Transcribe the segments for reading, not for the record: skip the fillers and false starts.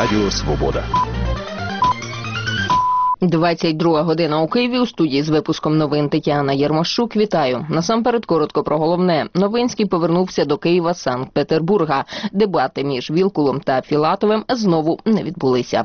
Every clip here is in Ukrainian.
Радіо Свобода. 22 година у Києві. У студії з випуском новин Тетяна Єрмощук. Вітаю. Насамперед коротко про головне. Новинський повернувся до Києва з Санкт-Петербурга. Дебати між Вілкулом та Філатовим знову не відбулися.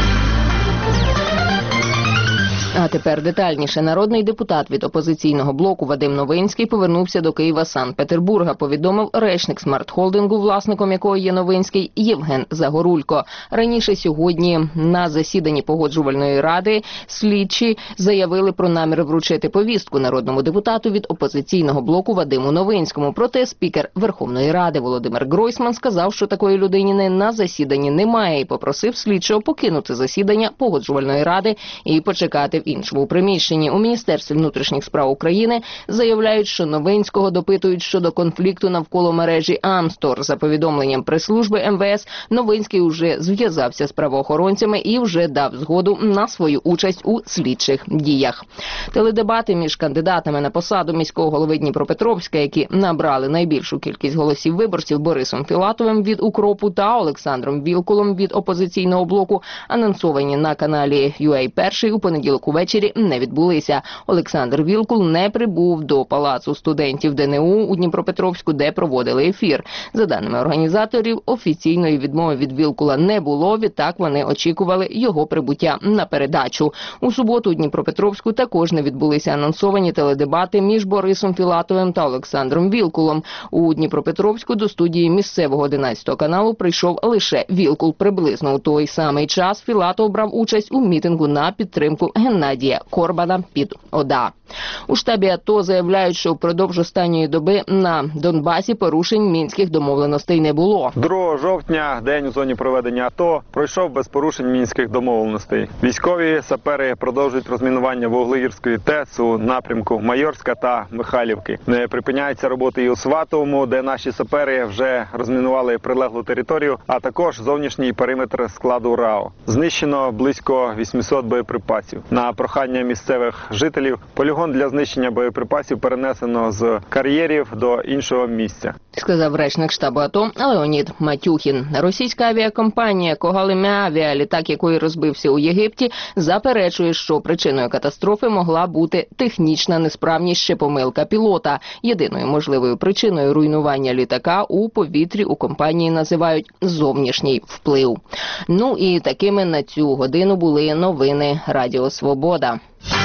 А тепер детальніше. Народний депутат від опозиційного блоку Вадим Новинський повернувся до Києва з Санкт-Петербурга, повідомив речник смарт-холдингу, власником якого є Новинський, Євген Загорулько. Раніше сьогодні на засіданні Погоджувальної ради слідчі заявили про намір вручити повістку народному депутату від опозиційного блоку Вадиму Новинському. Проте спікер Верховної Ради Володимир Гройсман сказав, що такої людини на засіданні немає, і попросив слідчого покинути засідання Погоджувальної ради і почекати в іншому приміщенні. У Міністерстві внутрішніх справ України заявляють, що Новинського допитують щодо конфлікту навколо мережі Амстор. За повідомленням прес-служби МВС, Новинський уже зв'язався з правоохоронцями і вже дав згоду на свою участь у слідчих діях. Теледебати між кандидатами на посаду міського голови Дніпропетровська, які набрали найбільшу кількість голосів виборців, Борисом Філатовим від «Укропу» та Олександром Вілкулом від опозиційного блоку, анонсовані на каналі UA1 у понеділок увечері, не відбулися. Олександр Вілкул не прибув до Палацу студентів ДНУ у Дніпропетровську, де проводили ефір. За даними організаторів, офіційної відмови від Вілкула не було, відтак вони очікували його прибуття на передачу. У суботу у Дніпропетровську також не відбулися анонсовані теледебати між Борисом Філатовим та Олександром Вілкулом. У Дніпропетровську до студії місцевого 11 каналу прийшов лише Вілкул. Приблизно у той самий час Філатов брав участь у мітингу на підтримку Геннадія Корбана під ОДА. У штабі АТО заявляють, що впродовж останньої доби на Донбасі порушень мінських домовленостей не було. 2 жовтня, день у зоні проведення АТО, пройшов без порушень мінських домовленостей. Військові сапери продовжують розмінування Вуглегірської ТЕС у напрямку Майорська та Михайлівки. Не припиняється роботи і у Сватовому, де наші сапери вже розмінували прилеглу територію, а також зовнішній периметр складу РАО. Знищено близько 800 боєприпасів. На прохання місцевих жителів полігон для знищення боєприпасів перенесено з кар'єрів до іншого місця, сказав речник штабу АТО Леонід Матюхін. Російська авіакомпанія «Когалимя-Авіа», літак якої розбився у Єгипті, заперечує, що причиною катастрофи могла бути технічна несправність чи помилка пілота. Єдиною можливою причиною руйнування літака у повітрі у компанії називають зовнішній вплив. Ну і такими на цю годину були новини Радіо Свобода.